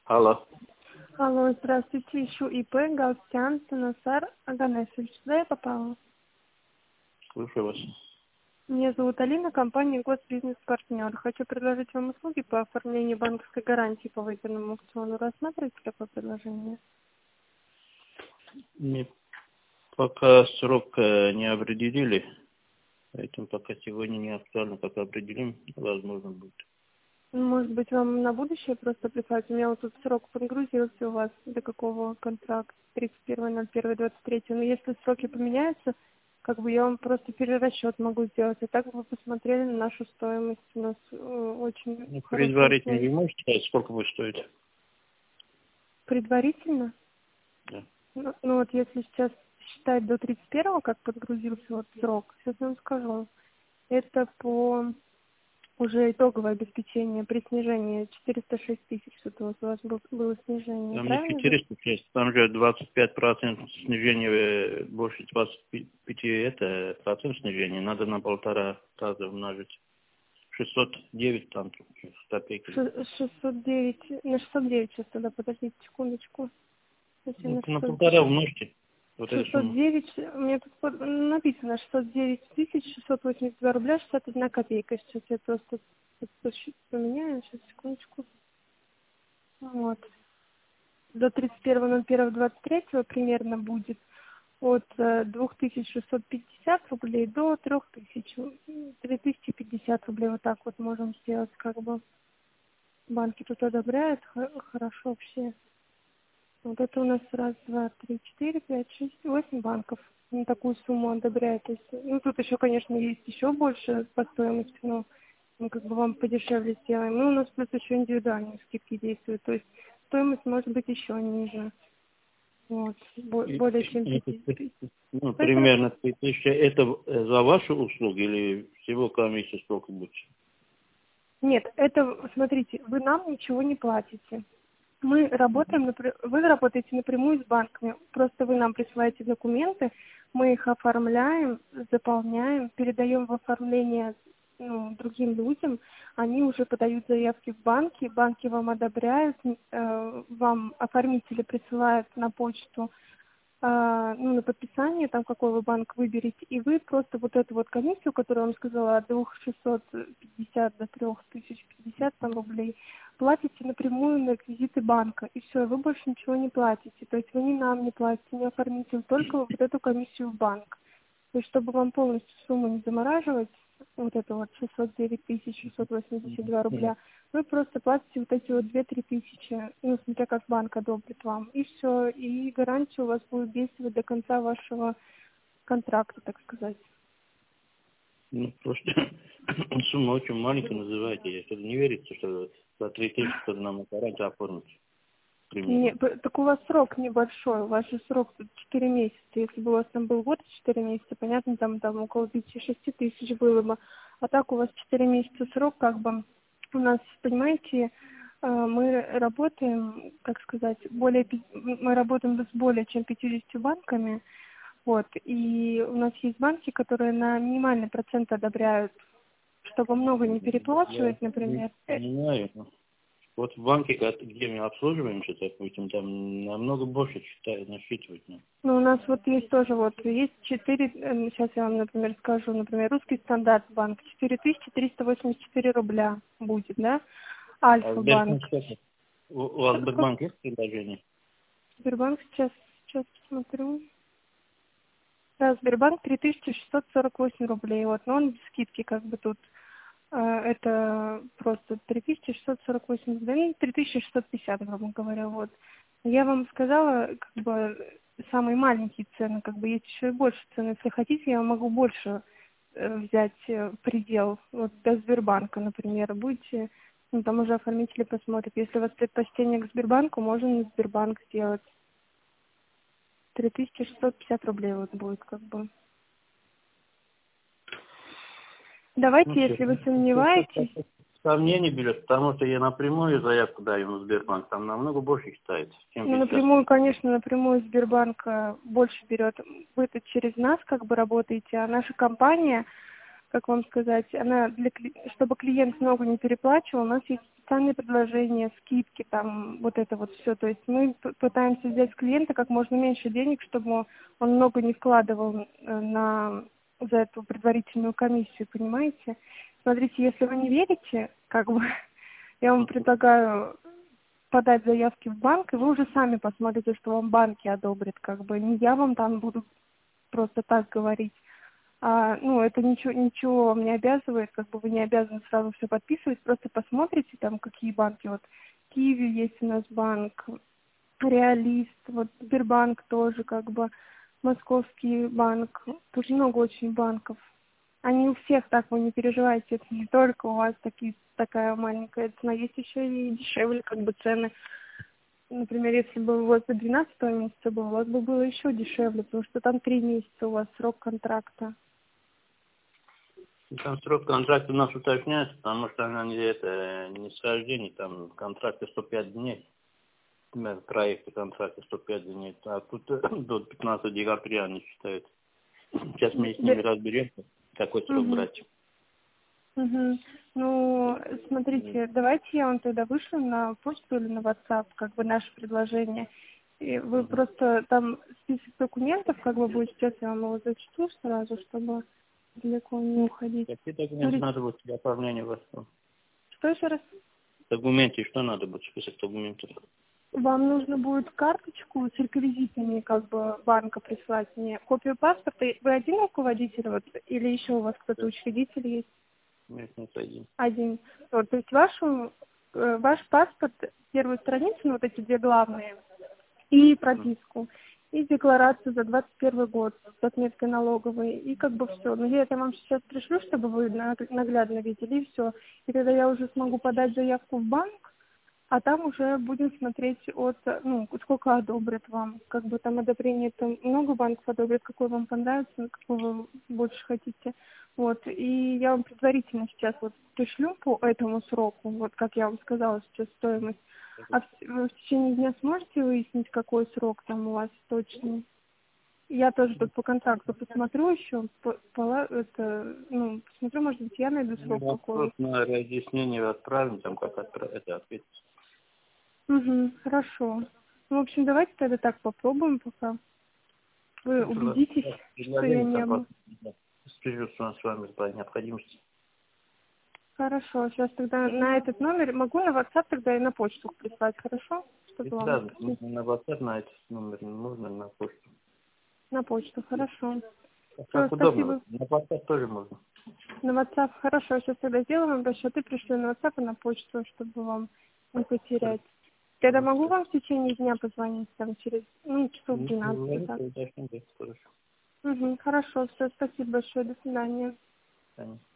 Алло. Алло, здравствуйте, ищу ИП Галстян Санасар Аганесович. Сюда я попала? Слушаю вас. Меня зовут Алина, компания Госбизнес-партнер. Хочу предложить вам услуги по оформлению банковской гарантии по выигранному аукциону. Рассматриваете такое предложение? Мне пока срок не определили, поэтому пока сегодня не актуально, пока определим, возможно будет. Может быть, вам на будущее просто прислать? У меня вот тут срок подгрузился у вас. До какого контракта? 31.01.23. Но если сроки поменяются, как бы я вам просто перерасчет могу сделать. И так вы посмотрели на нашу стоимость. У нас очень хорошая Предварительно услуга. вы можете сказать, сколько будет стоить? Предварительно? Да. Ну вот если сейчас считать до 31-го, как подгрузился вот срок, сейчас я вам скажу. Это по уже итоговое обеспечение при снижении 406 тысяч. Что-то вот у вас было снижение, Там не правильно? 400 часть, там же 25% снижение, больше 25 это процент снижения, надо на 1,5 раза умножить. 609 там, копейки. 609, на 609 сейчас тогда, подождите секундочку. Сейчас я Ну, на на 600, 1,5 умножьте вот эту сумму. 609, у меня тут написано 609 тысяч 682 рубля 61 копейка. Сейчас я просто поменяю, сейчас секундочку. Вот. До 31.01.23 примерно будет от 2650 рублей до 3000, 3050 рублей. Вот так вот можем сделать, как бы. Банки тут одобряют, хорошо вообще. Вот это у нас раз, два, три, четыре, пять, шесть, 8 банков на такую сумму одобряют. То есть, ну, тут еще, конечно, есть еще больше по стоимости, но мы как бы вам подешевле сделаем. Ну, у нас плюс еще индивидуальные скидки действуют. То есть стоимость может быть еще ниже. Вот, более чем 5000. Ну, примерно 3000. Это за ваши услуги или всего комиссия сколько будет? Нет, это, смотрите, вы нам ничего не платите. Мы работаем, вы работаете напрямую с банками. Просто вы нам присылаете документы, мы их оформляем, заполняем, передаем в оформление другим людям. Они уже подают заявки в банки, банки вам одобряют, вам оформители присылают на почту на подписание, там какой вы банк выберете, и вы просто вот эту вот комиссию, которую я вам сказала, от 2650 до 3050 там, рублей, платите напрямую на реквизиты банка, и все, вы больше ничего не платите. То есть вы ни нам не платите, ни оформитель, только вот эту комиссию в банк. То есть чтобы вам полностью сумму не замораживать, вот это вот 609 682 рубля, вы просто платите вот эти вот 2-3 тысячи, ну, смотря как банк одобрит вам, и все, и гарантия у вас будет действовать до конца вашего контракта, так сказать. Ну, просто сумма очень маленькая называете. Я что-то не верится, что за 3000 что-то нам гарантию оформить. Примерно. Так у вас срок небольшой, у вас же срок тут 4 месяца. Если бы у вас там был год, 4 месяца, понятно, там около 5-6 тысяч было бы. А так у вас 4 месяца срок, как бы у нас, понимаете, мы работаем, как сказать, мы работаем с более чем 50 банками, вот, и у нас есть банки, которые на минимальный процент одобряют, чтобы много не Я переплачивать, например. понимаю. Вот в банке, где мы обслуживаемся, допустим, там намного больше насчитывать. Ну, у нас вот есть тоже, вот, есть 4, сейчас я вам, например, скажу, например, русский стандарт банк, 4384 рубля будет, да, А Альфа банк. Сбербанк сколько? У вас Сбербанк есть предложение? Сбербанк сейчас посмотрю. Да, Сбербанк 3648 рублей, вот, но он без скидки, как бы тут, это просто 3648 рублей, ну, 3650, грубо говоря, вот. Я вам сказала, как бы, самые маленькие цены, как бы есть еще и больше цены. Если хотите, я могу больше взять предел, вот до Сбербанка, например, будете, ну, там уже оформители посмотрят. Если у вас предпочтение к Сбербанку, можно на Сбербанк сделать. 3650 рублей вот будет, как бы. Ну, Давайте, все. если вы сомневаетесь, Сомнений берет, потому что я напрямую заявку даю на Сбербанк, там намного больше считается, чем ну, здесь сейчас. напрямую, конечно, напрямую Сбербанк больше берет. Вы-то через нас как бы работаете, а наша компания, как вам сказать, она чтобы клиент много не переплачивал, у нас есть специальные предложения, скидки, там, вот это вот все. То есть мы пытаемся взять с клиента как можно меньше денег, чтобы он много не вкладывал за эту предварительную комиссию, понимаете? Смотрите, если вы не верите, как бы, я вам предлагаю подать заявки в банк, и вы уже сами посмотрите, что вам банки одобрят, как бы, не я вам там буду просто так говорить. Это ничего вам не обязывает, как бы вы не обязаны сразу все подписывать, просто посмотрите там, какие банки, вот Киви есть у нас банк, Реалист, вот Сбербанк тоже, как бы, Московский банк, тут много очень банков. Они у всех так, вы не переживайте, это не только у вас такая маленькая цена, есть еще и дешевле, как бы, цены. Например, если бы у вас до 12 месяца было, у вас бы было еще дешевле, потому что там 3 месяца у вас срок контракта. Там срок контракта у нас уточняется, потому что они не схождение, там контракты 105 дней. В проекте контракта 105 дней, а тут до 15 декабря они считают. Сейчас мы с ними разберемся, какой срок брать. Ну, смотрите, давайте я вам тогда вышлю на почту или на WhatsApp, как бы, наше предложение. И вы просто там список документов, как бы, будет, сейчас я вам его зачту сразу, чтобы далеко не уходить. Какие документы надо будет для оформления вас? Что еще раз? Документы, что надо будет, список документов? Вам нужно будет карточку с реквизитами, как бы, банка прислать мне, копию паспорта. Вы один руководитель, вот, или еще у вас кто-то учредитель есть? Нет, один. Один. Вот, то есть ваш паспорт, первую страницу, ну, вот эти две главные, и прописку, и декларацию за 21 год с отметкой налоговой, и как бы все. Но я это вам сейчас пришлю, чтобы вы наглядно видели, и все. И тогда я уже смогу подать заявку в банк, а там уже будем смотреть сколько одобрят вам. Как бы там одобрение, там много банков одобрят, какой вам понравится, какой вы больше хотите. Вот, и я вам предварительно сейчас вот пришлю по этому сроку, вот как я вам сказала сейчас стоимость. А вы в течение дня сможете выяснить, какой срок там у вас точный? Я тоже тут по контракту посмотрю еще, посмотрю, может быть, я найду срок какой. На разъяснение отправим, там как это ответить. Хорошо. Ну, в общем, давайте тогда так попробуем пока. Вы убедитесь, что я не был. Свяжусь с вами по необходимости. Хорошо, сейчас тогда на этот номер могу на WhatsApp тогда и на почту прислать, хорошо? Чтобы Да, вам... на WhatsApp на этот номер не нужно, на почту. На почту, хорошо. Как Все, удобно. спасибо. На WhatsApp тоже можно. На WhatsApp, хорошо, сейчас тогда сделаю вам расчет и пришлю на WhatsApp и на почту, чтобы вам не потерять. Тогда могу вам в течение дня позвонить, там, через, часов 12. Так. Хорошо. Хорошо, все, спасибо большое, до свидания. Конечно.